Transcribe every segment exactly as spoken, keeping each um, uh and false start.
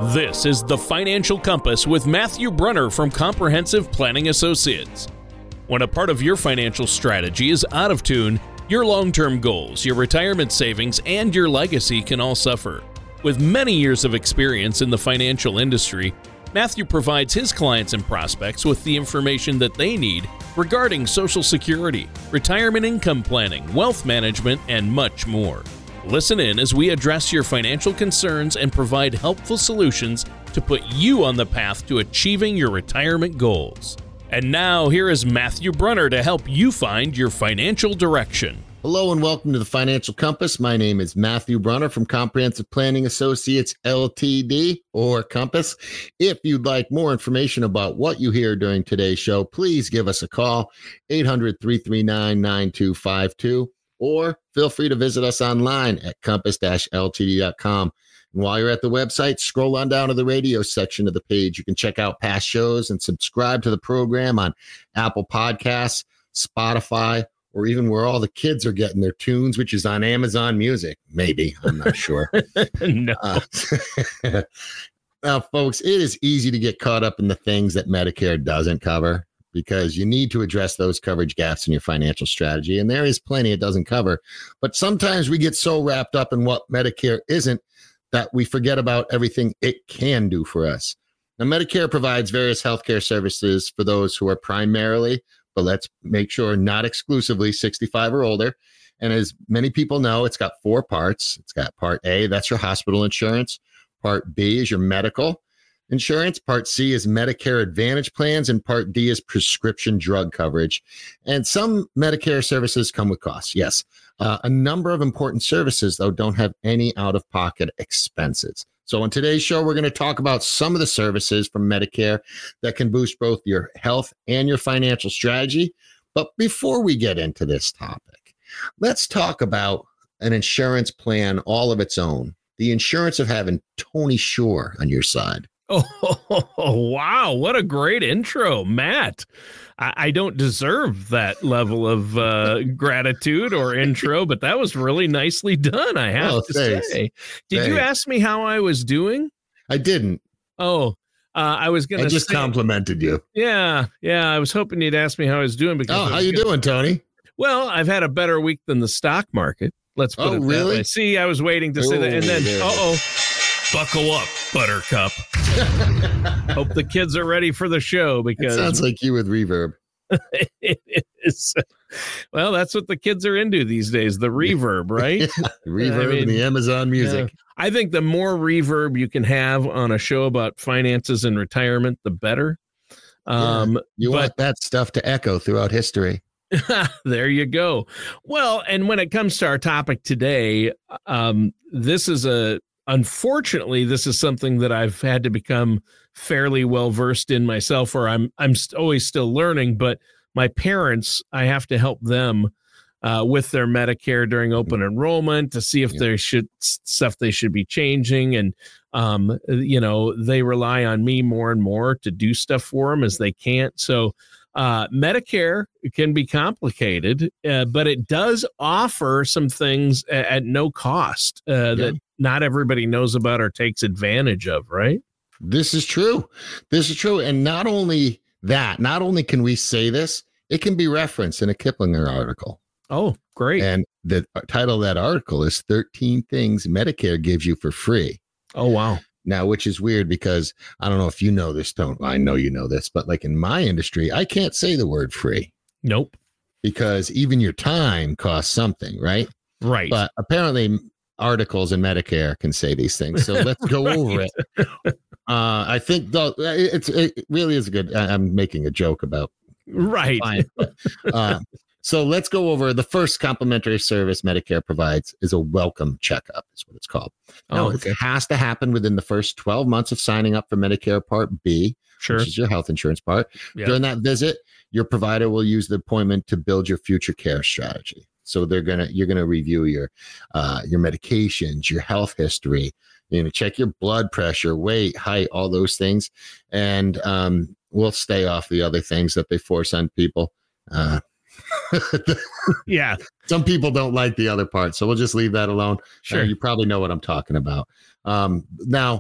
This is the Financial Compass with Matthew Brunner from Comprehensive Planning Associates. When a part of your financial strategy is out of tune, your long-term goals, your retirement savings, and your legacy can all suffer. With many years of experience in the financial industry, Matthew provides his clients and prospects with the information that they need regarding Social Security, retirement income planning, wealth management, and much more. Listen in as we address your financial concerns and provide helpful solutions to put you on the path to achieving your retirement goals. And now, here is Matthew Brunner to help you find your financial direction. Hello and welcome to the Financial Compass. My name is Matthew Brunner from Comprehensive Planning Associates, L T D, or Compass. If you'd like more information about what you hear during today's show, please give us a call, eight hundred, three three nine, nine two five two, or feel free to visit us online at compass dash L T D dot com. And while you're at the website, scroll on down to the radio section of the page. You can check out past shows and subscribe to the program on Apple Podcasts, Spotify, or even where all the kids are getting their tunes, which is on Amazon Music. Maybe. I'm not sure. no. Uh, now, folks, it is easy to get caught up in the things that Medicare doesn't cover because you need to address those coverage gaps in your financial strategy. And there is plenty it doesn't cover. But sometimes we get so wrapped up in what Medicare isn't that we forget about everything it can do for us. Now, Medicare provides various healthcare services for those who are primarily, but let's make sure not exclusively, sixty-five or older. And as many people know, it's got four parts. It's got Part A, that's your hospital insurance. Part B is your medical insurance. Part C is Medicare Advantage plans. And Part D is prescription drug coverage. And some Medicare services come with costs, yes. Uh, a number of important services, though, don't have any out-of-pocket expenses. So on today's show, we're going to talk about some of the services from Medicare that can boost both your health and your financial strategy. But before we get into this topic, let's talk about an insurance plan all of its own. The insurance of having Tony Shore on your side. Oh, wow. What a great intro, Matt. I, I don't deserve that level of uh, gratitude or intro, but that was really nicely done, I have oh, to thanks. say. Did thanks. you ask me how I was doing? I didn't. Oh, uh, I was going to I just say, complimented you. Yeah, yeah. I was hoping you'd ask me how I was doing. Because Oh, how you gonna, doing, Tony? Well, I've had a better week than the stock market. Let's put oh, it that really? way. See, I was waiting to Ooh, say that. And then, uh-oh, buckle up, Buttercup. Hope the kids are ready for the show because... It sounds like you with reverb. It is. Well, that's what the kids are into these days, the reverb, right? Yeah, reverb I mean, and the Amazon Music. Yeah. I think the more reverb you can have on a show about finances and retirement, the better. Um, yeah, you but, want that stuff to echo throughout history. There you go. Well, and when it comes to our topic today, um, this is a, unfortunately, this is something that I've had to become fairly well versed in myself, or I'm, I'm st- always still learning, but my parents, I have to help them uh, with their Medicare during open enrollment to see if yeah. there should stuff they should be changing. And, um, you know, they rely on me more and more to do stuff for them as they can't. So, Uh, Medicare can be complicated, uh, but it does offer some things at, at no cost uh, yeah. that not everybody knows about or takes advantage of, right? This is true. This is true. And not only that, not only can we say this, it can be referenced in a Kiplinger article. Oh, great. And the title of that article is thirteen Things Medicare Gives You for Free. Oh, wow. Now, which is weird because I don't know if you know this, Tone. I know you know this, but like in my industry, I can't say the word free. Nope. Because even your time costs something, right? Right. But apparently articles in Medicare can say these things. So let's go right. over it. Uh, I think though it's, it really is a good, I'm making a joke about. Right. Fine, but, uh, So let's go over the first complimentary service Medicare provides is a welcome checkup, is what it's called. Now, oh, okay. It has to happen within the first twelve months of signing up for Medicare Part B, sure. which is your health insurance part. Yep. During that visit, your provider will use the appointment to build your future care strategy. So they're gonna you're gonna review your uh, your medications, your health history, you know, check your blood pressure, weight, height, all those things, and um, we'll stay off the other things that they force on people. Uh, yeah. Some people don't like the other part, so we'll just leave that alone. Sure. Uh, you probably know what I'm talking about. Um, now,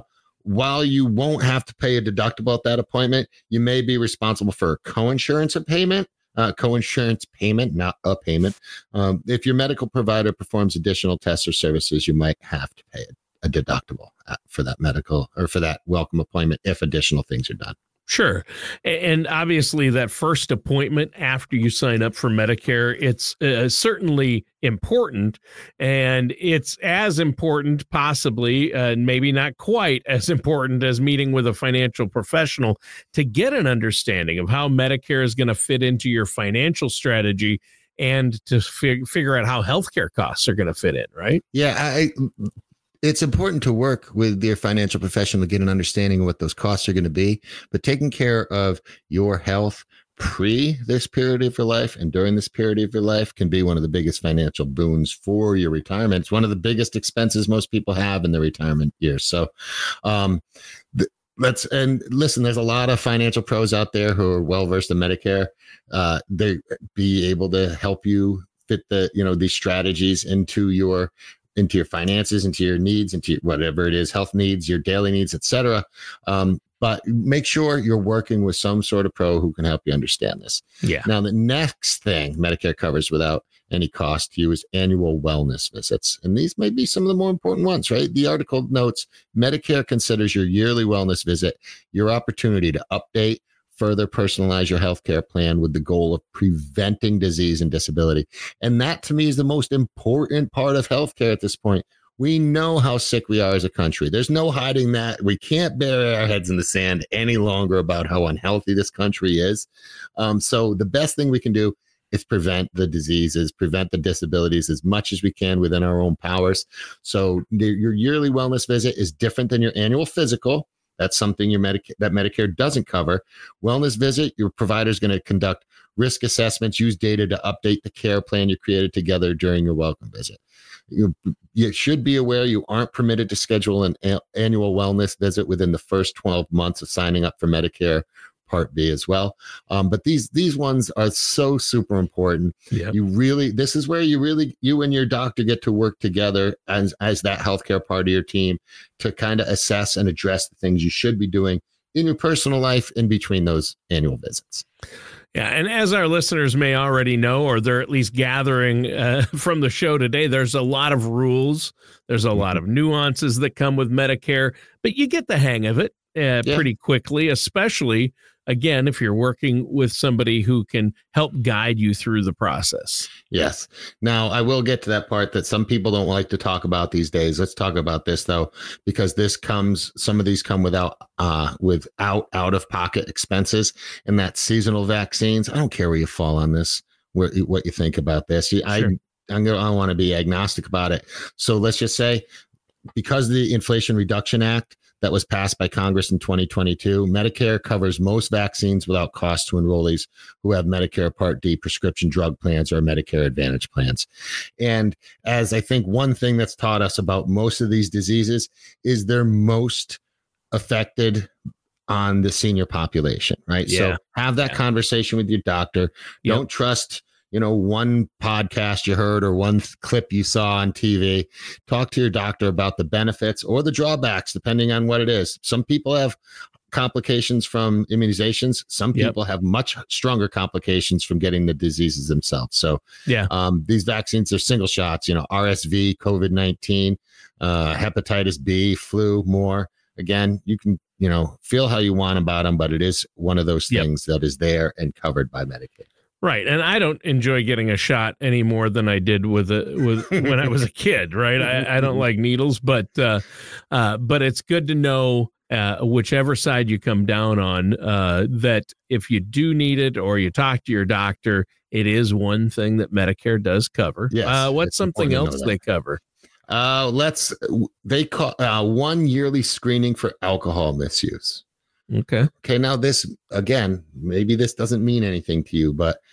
while you won't have to pay a deductible at that appointment, you may be responsible for a coinsurance payment. Uh, co-insurance payment, not a payment. Um, if your medical provider performs additional tests or services, you might have to pay a, a deductible for that medical or for that welcome appointment if additional things are done. Sure. And obviously that first appointment after you sign up for Medicare, it's uh, certainly important, and it's as important, possibly, uh, maybe not quite as important as meeting with a financial professional to get an understanding of how Medicare is going to fit into your financial strategy and to fig- figure out how healthcare costs are going to fit in, right? Yeah, I It's important to work with your financial professional to get an understanding of what those costs are going to be, but taking care of your health pre this period of your life and during this period of your life can be one of the biggest financial boons for your retirement. It's one of the biggest expenses most people have in their retirement years. So, um, th- let's, and listen, there's a lot of financial pros out there who are well-versed in Medicare. Uh, they be able to help you fit the, you know, these strategies into your into your finances, into your needs, into your, whatever it is, health needs, your daily needs, et cetera. Um, but make sure you're working with some sort of pro who can help you understand this. Yeah. Now, the next thing Medicare covers without any cost to you is annual wellness visits. And these may be some of the more important ones, right? The article notes Medicare considers your yearly wellness visit your opportunity to update, further personalize your healthcare plan with the goal of preventing disease and disability. And that to me is the most important part of healthcare at this point. We know how sick we are as a country. There's no hiding that. We can't bury our heads in the sand any longer about how unhealthy this country is. Um, so the best thing we can do is prevent the diseases, prevent the disabilities as much as we can within our own powers. So the, your yearly wellness visit is different than your annual physical. That's something your Medica- that Medicare doesn't cover. Wellness visit, your provider is going to conduct risk assessments, use data to update the care plan you created together during your welcome visit. You, you should be aware you aren't permitted to schedule an a- annual wellness visit within the first twelve months of signing up for Medicare Part B as well. Um, but these these ones are so super important. Yep. You really, this is where you really, you and your doctor get to work together as, as that healthcare part of your team to kind of assess and address the things you should be doing in your personal life in between those annual visits. Yeah, and as our listeners may already know, or they're at least gathering uh, from the show today, there's a lot of rules. There's a lot of nuances that come with Medicare, but you get the hang of it uh, Yeah. pretty quickly, especially, again, if you're working with somebody who can help guide you through the process. Yes. Now, I will get to that part that some people don't like to talk about these days. Let's talk about this, though, because this comes, some of these come without, uh, without out-of-pocket expenses, and that's seasonal vaccines. I don't care where you fall on this, what, what you think about this. Sure. I, I'm gonna, I want to be agnostic about it. So let's just say, because of the Inflation Reduction Act that was passed by Congress in twenty twenty-two, Medicare covers most vaccines without cost to enrollees who have Medicare Part D prescription drug plans or Medicare Advantage plans. And as I think one thing that's taught us about most of these diseases is they're most affected on the senior population, right? Yeah. So have that Yeah. conversation with your doctor. Yep. Don't trust, you know, one podcast you heard or one th- clip you saw on T V. Talk to your doctor about the benefits or the drawbacks, depending on what it is. Some people have complications from immunizations. Some Yep. people have much stronger complications from getting the diseases themselves. So Yeah. um, these vaccines are single shots, you know, R S V, COVID nineteen, uh, hepatitis B, flu, more. Again, you can, you know, feel how you want about them, but it is one of those Yep. things that is there and covered by Medicaid. Right. And I don't enjoy getting a shot any more than I did with a, with when I was a kid. Right. I, I don't like needles, but uh, uh, but it's good to know uh, whichever side you come down on, uh, that if you do need it or you talk to your doctor, it is one thing that Medicare does cover. Yes, uh, what's it's something important to else know they that. cover? Uh, let's, they call uh, one yearly screening for alcohol misuse. Okay. Okay, now this, again, maybe this doesn't mean anything to you, but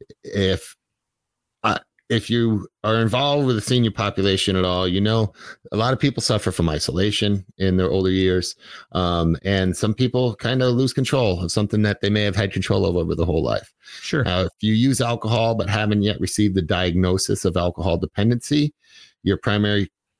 if uh, if you are involved with the senior population at all, you know, a lot of people suffer from isolation in their older years. Um, and some people kind of lose control of something that they may have had control over over the whole life. Sure. Uh, if you use alcohol but haven't yet received the diagnosis of alcohol dependency, your primary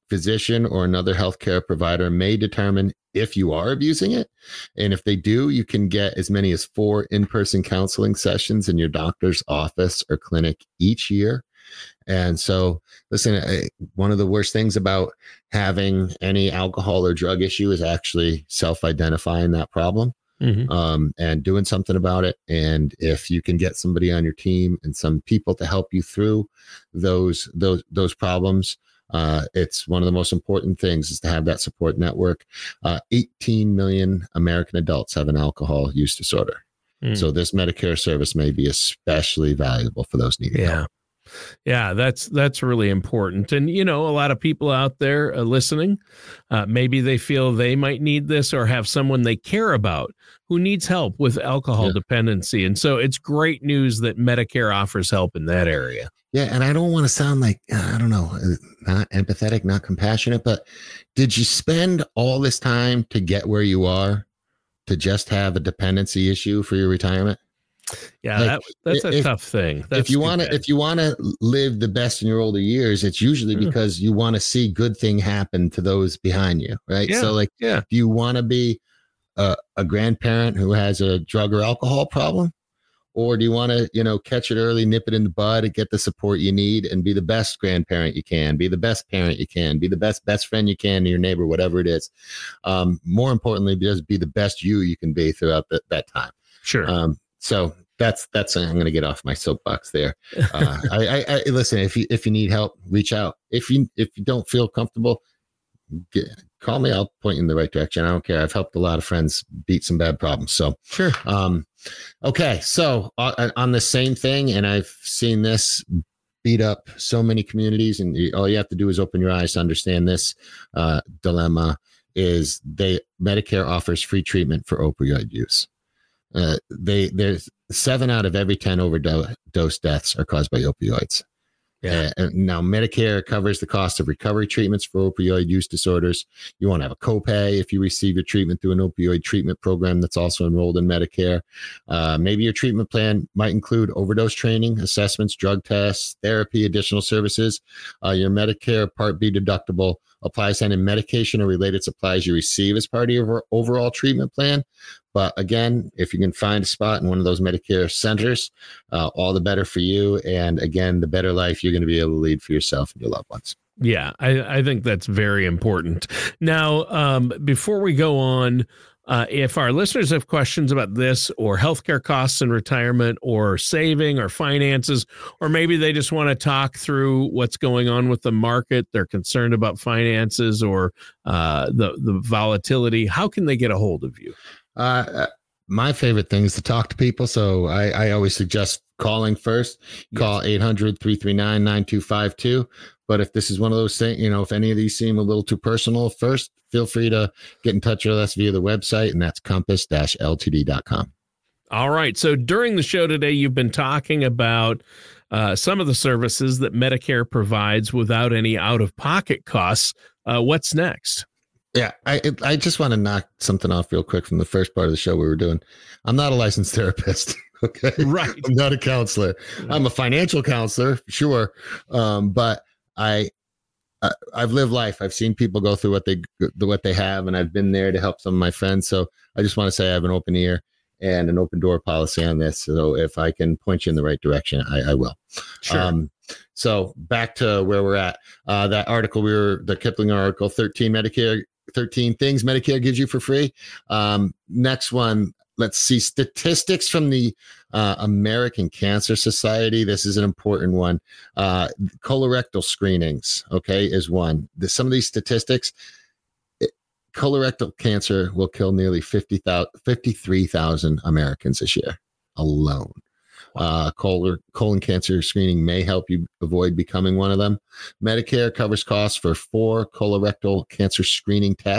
physician or another healthcare provider may determine if you are abusing it. And if they do, you can get as many as four in-person counseling sessions in your doctor's office or clinic each year. And so, listen, one of the worst things about having any alcohol or drug issue is actually self-identifying that problem. Mm-hmm. Um, and doing something about it. And if you can get somebody on your team and some people to help you through those those those problems, uh, it's one of the most important things is to have that support network. Uh, eighteen million American adults have an alcohol use disorder. Mm. So this Medicare service may be especially valuable for those needing yeah. help. Yeah, that's that's really important. And, you know, a lot of people out there uh, listening, uh, maybe they feel they might need this or have someone they care about who needs help with alcohol yeah. dependency. And so it's great news that Medicare offers help in that area. Yeah. And I don't want to sound like, I don't know, not empathetic, not compassionate, but did you spend all this time to get where you are to just have a dependency issue for your retirement? Yeah, like, that, that's a if, tough thing. That's if you want to, if you want to live the best in your older years, it's usually because you want to see good thing happen to those behind you, right? Yeah, so, like, yeah. do you want to be a, a grandparent who has a drug or alcohol problem, or do you want to, you know, catch it early, nip it in the bud, and get the support you need, and be the best grandparent you can, be the best parent you can, be the best best friend you can to your neighbor, whatever it is. Um, more importantly, just be the best you you can be throughout the, that time. Sure. Um, So that's that's I'm going to get off my soapbox there. Uh, I, I, I listen. If you if you need help, reach out. If you if you don't feel comfortable, get, call me. I'll point you in the right direction. I don't care. I've helped a lot of friends beat some bad problems. So sure. Um, okay. So uh, on the same thing, and I've seen this beat up so many communities, and you, all you have to do is open your eyes to understand this uh, dilemma. Is they Medicare offers free treatment for opioid use. Uh, they there's seven out of every ten overdose deaths are caused by opioids. Yeah. Uh, now Medicare covers the cost of recovery treatments for opioid use disorders. You won't have a copay if you receive your treatment through an opioid treatment program that's also enrolled in Medicare. Uh, maybe your treatment plan might include overdose training, assessments, drug tests, therapy, additional services. Uh, your Medicare Part B deductible applies to any medication or related supplies you receive as part of your overall treatment plan. But again, if you can find a spot in one of those Medicare centers, uh, all the better for you. And again, the better life you're going to be able to lead for yourself and your loved ones. Yeah, I, I think that's very important. Now, um, before we go on, uh, if our listeners have questions about this or healthcare costs in retirement or saving or finances, or maybe they just want to talk through what's going on with the market, they're concerned about finances or uh, the, the volatility, how can they get a hold of you? Uh, my favorite thing is to talk to people. So I, I always suggest calling first. Call eight hundred, three three nine, nine two five two. But if this is one of those things, you know, if any of these seem a little too personal first, feel free to get in touch with us via the website, and that's compass dash L T D dot com. All right. So during the show today, you've been talking about uh, some of the services that Medicare provides without any out-of-pocket costs. Uh, what's next? Yeah, I I just want to knock something off real quick from the first part of the show we were doing. I'm not a licensed therapist. Okay. Right. I'm not a counselor. I'm a financial counselor, sure. Um, but I, I I've lived life. I've seen people go through what they what they have, and I've been there to help some of my friends. So I just want to say I have an open ear and an open door policy on this. So if I can point you in the right direction, I, I will. Sure. Um, so back to where we're at. Uh, that article we were the Kipling article, thirteen Medicare. thirteen things Medicare gives you for free. Um, next one, let's see statistics from the uh, American Cancer Society. This is an important one. Uh, colorectal screenings, okay, is one. The, some of these statistics, it, colorectal cancer will kill nearly fifty thousand, fifty-three thousand Americans this year alone. Uh, colon, colon cancer screening may help you avoid becoming one of them. Medicare covers costs for four colorectal cancer screening tests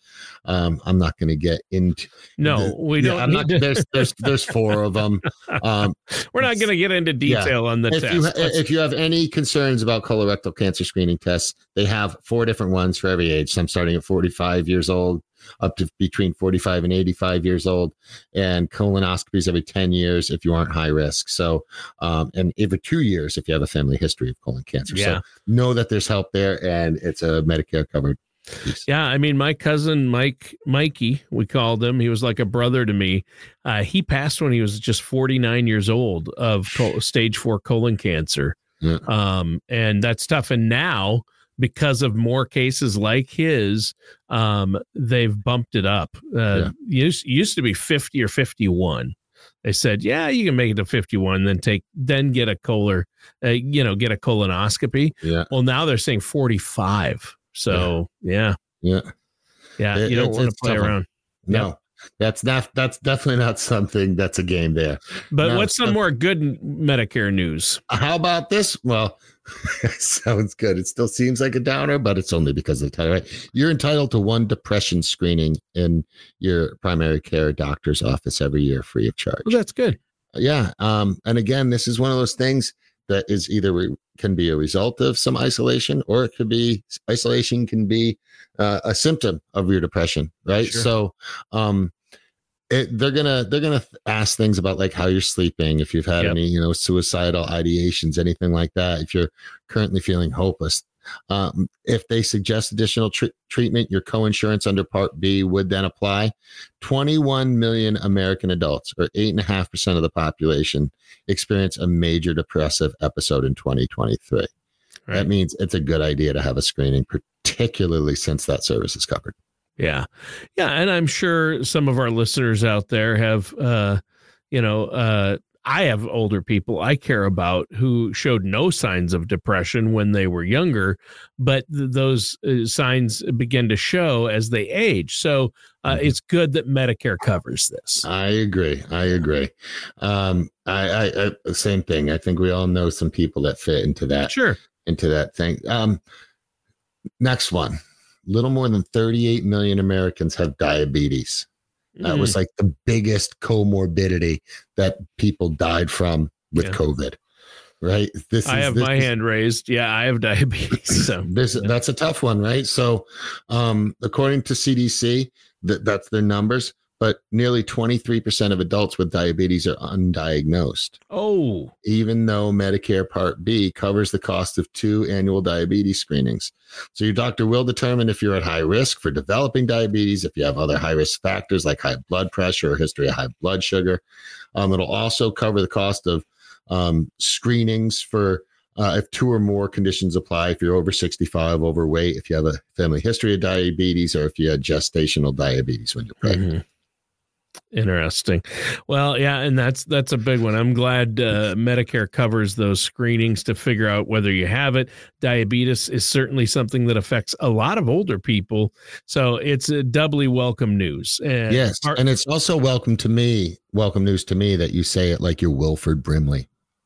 Um, I'm not going to get into. No, the, we yeah, don't. I'm Need not, to. There's there's there's four of them. Um, We're not going to get into detail yeah. on the if test. You ha- if you have any concerns about colorectal cancer screening tests, they have four different ones for every age. Some starting at forty-five years old, up to between forty-five and eighty-five years old, and colonoscopies every ten years if you aren't high risk. So, um, and every two years if you have a family history of colon cancer. Yeah. So know that there's help there, and it's a Medicare covered piece. Yeah, I mean, my cousin Mike, Mikey, we called him. He was like a brother to me. Uh, he passed when he was just forty-nine years old of col- stage four colon cancer. Yeah. Um, and that's tough. And now, because of more cases like his, um, they've bumped it up. Uh, yeah. used, used to be fifty or fifty-one. They said, yeah, you can make it to fifty-one, then take, then get a colon, uh, you know, get a colonoscopy. Yeah. Well, now they're saying forty-five. So yeah, yeah, yeah. It, you don't want to play tough. around. No, yep. that's not. That's definitely not something that's a game there. But now, what's some uh, more good Medicare news? How about this? Well, sounds good. It still seems like a downer, but it's only because of the title. Right? You're entitled to one depression screening in your primary care doctor's office every year, free of charge. Well, that's good. Yeah. Um, and again, this is one of those things that is either re- can be a result of some isolation, or it could be isolation can be uh, a symptom of your depression, right? Sure. So um, it, they're gonna they're gonna ask things about like how you're sleeping, if you've had yep. any you know suicidal ideations, anything like that. If you're currently feeling hopeless, um, if they suggest additional tr- treatment, your coinsurance under Part B would then apply. twenty-one million American adults, or eight and a half percent of the population, experience a major depressive episode in twenty twenty-three. Right. That means it's a good idea to have a screening, particularly since that service is covered. Yeah. Yeah. And I'm sure some of our listeners out there have, uh, you know, uh, I have older people I care about who showed no signs of depression when they were younger, but th- those uh, signs begin to show as they age. So uh, mm-hmm. it's good that Medicare covers this. I agree. I agree. Um, I, I, I, same thing. I think we all know some people that fit into that. Sure. Into that thing. Um, next one. Little more than thirty-eight million Americans have diabetes. That mm. was like the biggest comorbidity that people died from with yeah. COVID, right? This I is, have this my is, hand raised. Yeah, I have diabetes. So this yeah. that's a tough one, right? So, um, according to C D C, that that's their numbers, but nearly twenty-three percent of adults with diabetes are undiagnosed. Oh, even though Medicare Part B covers the cost of two annual diabetes screenings. So your doctor will determine if you're at high risk for developing diabetes, if you have other high risk factors like high blood pressure or history of high blood sugar. Um, it'll also cover the cost of um, screenings for uh, if two or more conditions apply, if you're over sixty-five, overweight, if you have a family history of diabetes, or if you had gestational diabetes when you're pregnant. Mm-hmm. Interesting. Well, yeah, and that's that's a big one. I'm glad uh, Medicare covers those screenings to figure out whether you have it. Diabetes is certainly something that affects a lot of older people, so it's a doubly welcome news. And yes, our- and it's also welcome to me, welcome news to me that you say it like you're Wilford Brimley.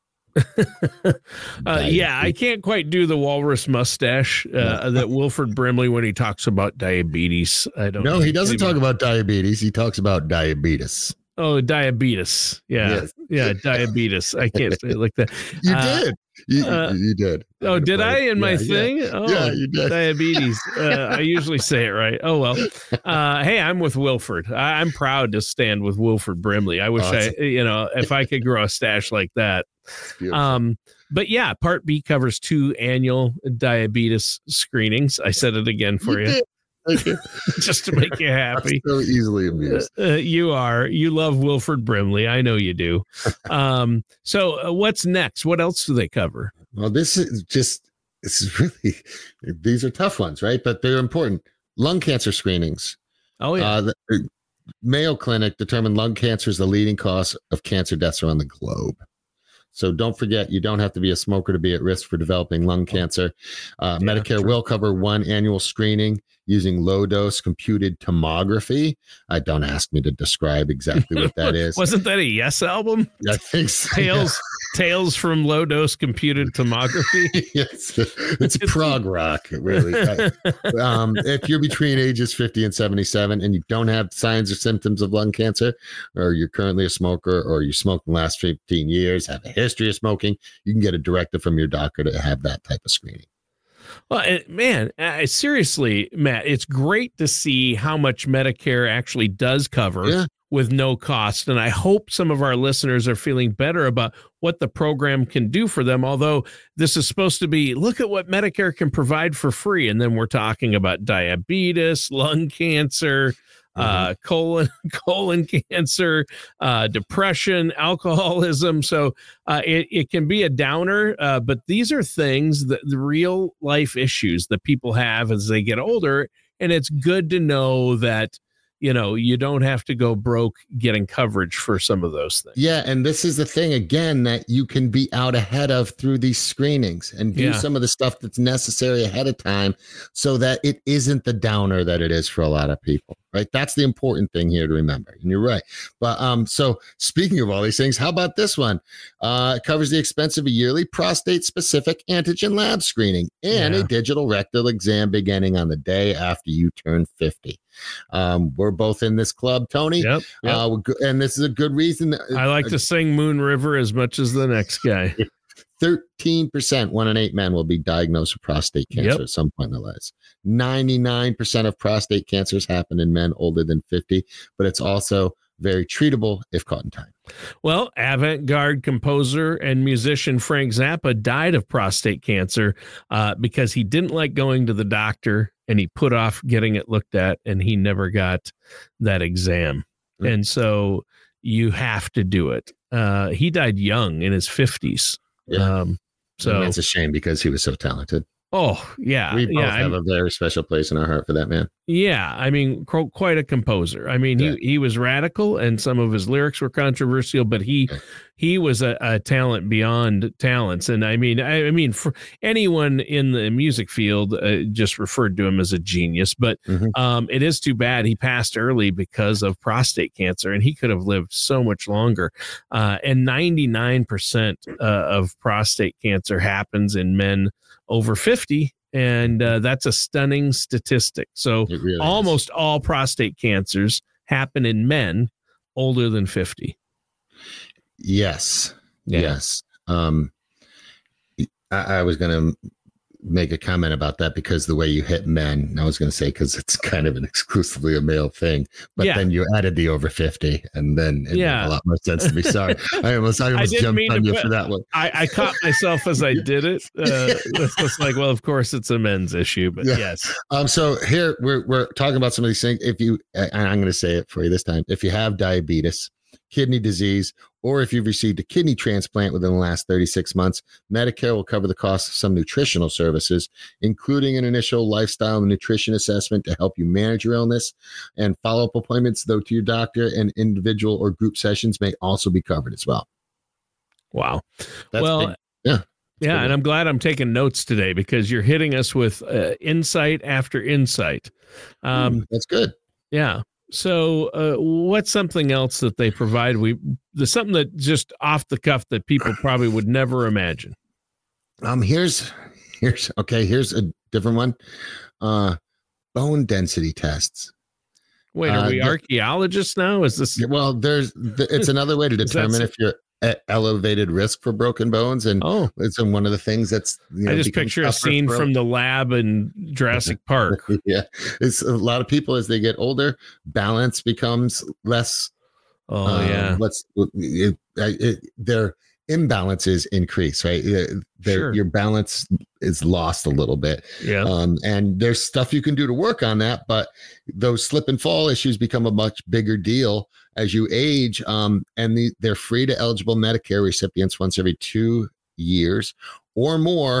uh, yeah, I can't quite do the walrus mustache uh, that Wilford Brimley when he talks about diabetes. I don't. No, know. he doesn't talk about diabetes. He talks about diabetes. Oh, diabetes. Yeah, yes. yeah, diabetes. I can't say it like that. You uh, did. You, uh, you, you did. Oh, did I in my yeah, thing? Yeah. Oh, yeah, you did. Diabetes. Uh, I usually say it right. Oh, well. Uh, hey, I'm with Wilford. I, I'm proud to stand with Wilford Brimley. I wish awesome. I, you know, if I could grow a stash like that. Um, but yeah, Part B covers two annual diabetes screenings. I said it again for you. you. Just to make you happy. I'm so easily amused. Uh, uh, you are. You love Wilford Brimley. I know you do. Um, so uh, what's next? What else do they cover? Well, this is just, this is really, these are tough ones, right? But they're important. Lung cancer screenings. Oh, yeah. Uh, the Mayo Clinic determined lung cancer is the leading cause of cancer deaths around the globe. So don't forget, you don't have to be a smoker to be at risk for developing lung cancer. Uh, yeah, Medicare true. will cover one annual screening using low dose computed tomography. I uh, don't ask me to describe exactly what that is. Wasn't that a Yes album? I think so. Tales, yeah. Tales from Low Dose Computed Tomography. Yes, it's prog rock, really. um, if you're between ages fifty and seventy-seven and you don't have signs or symptoms of lung cancer, or you're currently a smoker, or you smoked in the last fifteen years, have a history of smoking, you can get a directive from your doctor to have that type of screening. Well, man, uh, seriously, Matt, it's great to see how much Medicare actually does cover yeah. with no cost. And I hope some of our listeners are feeling better about what the program can do for them. Although this is supposed to be, look at what Medicare can provide for free. And then we're talking about diabetes, lung cancer, uh, colon, colon cancer, uh, depression, alcoholism. So uh, it, it can be a downer, uh, but these are things that the real life issues that people have as they get older. And it's good to know that, you know, you don't have to go broke getting coverage for some of those things. Yeah. And this is the thing, again, that you can be out ahead of through these screenings and do yeah. some of the stuff that's necessary ahead of time so that it isn't the downer that it is for a lot of people. Right. That's the important thing here to remember. And you're right. But um, so speaking of all these things, how about this one? Uh, it covers the expense of a yearly prostate specific antigen lab screening and yeah. a digital rectal exam beginning on the day after you turn fifty. Um, we're both in this club, Tony. Yep, yep. Uh, and this is a good reason. That, I like uh, to sing Moon River as much as the next guy. thirteen percent, one in eight men will be diagnosed with prostate cancer yep. at some point in their lives. ninety-nine percent of prostate cancers happen in men older than fifty, but it's also very treatable if caught in time. Well, avant-garde composer and musician Frank Zappa died of prostate cancer uh, because he didn't like going to the doctor and he put off getting it looked at and he never got that exam. Mm-hmm. And so you have to do it. Uh, he died young in his fifties. Yeah. Um, so it's a shame because he was so talented. Oh, yeah. We both yeah, have I'm, a very special place in our heart for that man. Yeah. I mean, quite a composer. I mean, yeah. he, he was radical and some of his lyrics were controversial, but he yeah. he was a, a talent beyond talents. And I mean, I, I mean, for anyone in the music field uh, just referred to him as a genius. But mm-hmm. um, it is too bad he passed early because of prostate cancer, and he could have lived so much longer. Uh, and ninety-nine percent uh, of prostate cancer happens in men over fifty, and uh, that's a stunning statistic. So really almost is. all prostate cancers happen in men older than fifty. Yes. Yeah. Yes. Um, I, I was going to make a comment about that because the way you hit men, I was going to say, because it's kind of an exclusively a male thing, but yeah. then you added the over fifty and then it yeah. made a lot more sense to me. Sorry. I almost, I almost I jumped on you put, for that one. I, I caught myself as I did it. Uh, it's just like, well, of course it's a men's issue, but yeah. yes. Um, so here we're, we're talking about some of these things. If you, and I'm going to say it for you this time, if you have diabetes, kidney disease, or if you've received a kidney transplant within the last thirty-six months, Medicare will cover the cost of some nutritional services, including an initial lifestyle and nutrition assessment to help you manage your illness. And follow-up appointments, though, to your doctor and individual or group sessions may also be covered as well. Wow. That's well, big. yeah. Yeah, and I'm glad I'm taking notes today because you're hitting us with uh, insight after insight. Um, mm, that's good. Yeah. So uh, what's something else that they provide? We there's something that just off the cuff that people probably would never imagine. Um, here's here's okay. Here's a different one. Uh, bone density tests. Wait, are uh, we the, archaeologists now? Is this? Well, there's it's another way to determine if you're at elevated risk for broken bones, and oh, it's one of the things that's. You know, I just picture a scene from the lab in Jurassic Park. Yeah, it's a lot of people as they get older, balance becomes less. Oh um, yeah, let's it, it, their imbalances increase, right? Their, sure. Your balance is lost a little bit. Yeah, um, and there's stuff you can do to work on that, but those slip and fall issues become a much bigger deal as you age, um, and the, they're free to eligible Medicare recipients once every two years or more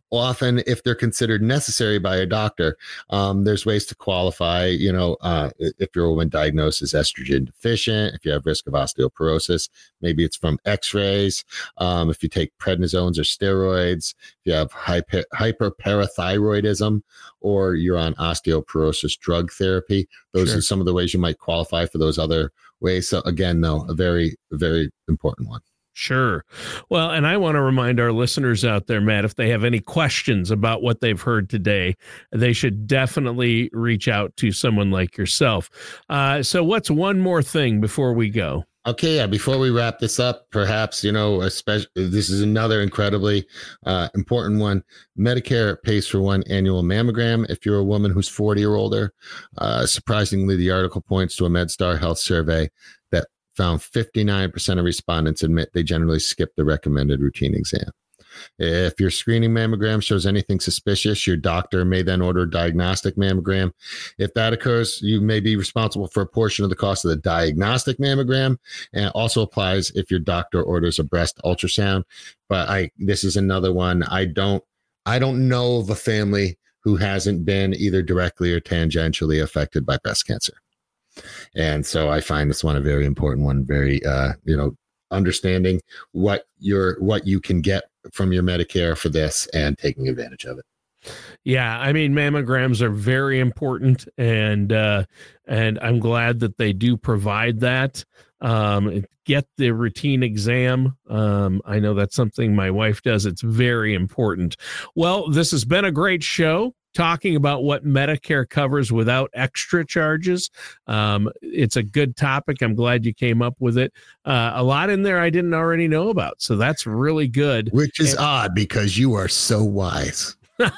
often, if they're considered necessary by a doctor, um, there's ways to qualify. You know, uh, if you're a woman diagnosed as estrogen deficient, if you have risk of osteoporosis, maybe it's from x-rays. Um, if you take prednisones or steroids, if you have hyper, hyperparathyroidism, or you're on osteoporosis drug therapy, those sure. are some of the ways you might qualify for those other ways. So again, no, a very, very important one. Sure. Well, and I want to remind our listeners out there, Matt, if they have any questions about what they've heard today, they should definitely reach out to someone like yourself. Uh, so what's one more thing before we go? Okay, yeah, before we wrap this up, perhaps, you know, especially, this is another incredibly uh, important one. Medicare pays for one annual mammogram if you're a woman who's forty or older. Uh, surprisingly, the article points to a MedStar Health survey that found fifty-nine percent of respondents admit they generally skip the recommended routine exam. If your screening mammogram shows anything suspicious, your doctor may then order a diagnostic mammogram. If that occurs, you may be responsible for a portion of the cost of the diagnostic mammogram, and it also applies if your doctor orders a breast ultrasound. But I, this is another one. I don't, I don't know of a family who hasn't been either directly or tangentially affected by breast cancer. And so I find this one a very important one, very, uh, you know, understanding what your, what you can get from your Medicare for this and taking advantage of it. Yeah, I mean, mammograms are very important, and uh, and I'm glad that they do provide that. Um, get the routine exam. Um, I know that's something my wife does. It's very important. Well, this has been a great show, talking about what Medicare covers without extra charges. Um, it's a good topic. I'm glad you came up with it. Uh, a lot in there I didn't already know about, so that's really good. Which is and- odd because you are so wise.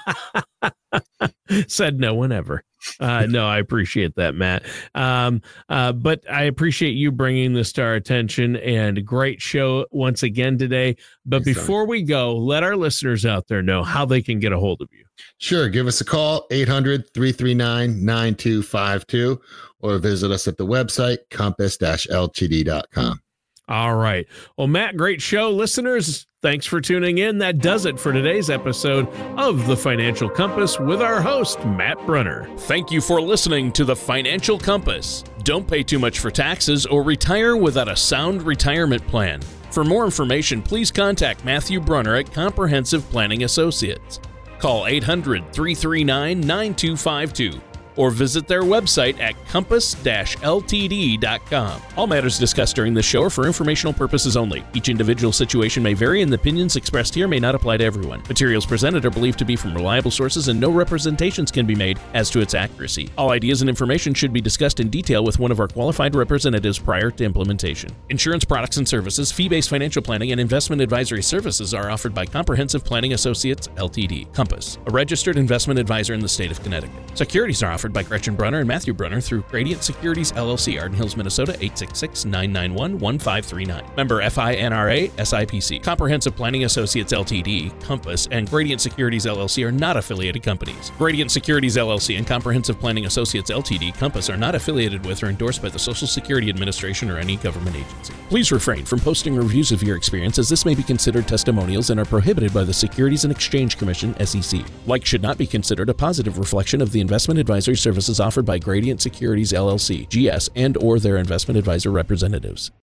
Said no one ever. Uh, no, I appreciate that, Matt. Um, uh, but I appreciate you bringing this to our attention, and great show once again today. But Thanks, before Tony. we go, let our listeners out there know how they can get a hold of you. Sure. Give us a call, eight hundred, three three nine, nine two five two, or visit us at the website, compass dash L T D dot com. All right. Well, Matt, great show. Listeners, thanks for tuning in. That does it for today's episode of The Financial Compass with our host, Matt Brunner. Thank you for listening to The Financial Compass. Don't pay too much for taxes or retire without a sound retirement plan. For more information, please contact Matthew Brunner at Comprehensive Planning Associates. Call eight hundred, three three nine, nine two five two. or visit their website at compass dash L T D dot com. All matters discussed during this show are for informational purposes only. Each individual situation may vary, and the opinions expressed here may not apply to everyone. Materials presented are believed to be from reliable sources, and no representations can be made as to its accuracy. All ideas and information should be discussed in detail with one of our qualified representatives prior to implementation. Insurance products and services, fee-based financial planning, and investment advisory services are offered by Comprehensive Planning Associates, L T D, Compass, a registered investment advisor in the state of Connecticut. Securities are offered by Gretchen Brunner and Matthew Brunner through Gradient Securities, L L C, Arden Hills, Minnesota, eight six six, nine nine one, one five three nine. Member F I N R A, S I P C. Comprehensive Planning Associates, L T D, Compass, and Gradient Securities, L L C are not affiliated companies. Gradient Securities, L L C, and Comprehensive Planning Associates, L T D, Compass, are not affiliated with or endorsed by the Social Security Administration or any government agency. Please refrain from posting reviews of your experience, as this may be considered testimonials and are prohibited by the Securities and Exchange Commission, S E C. Like should not be considered a positive reflection of the investment advisory services offered by Gradient Securities, L L C, G S, and or their investment advisor representatives.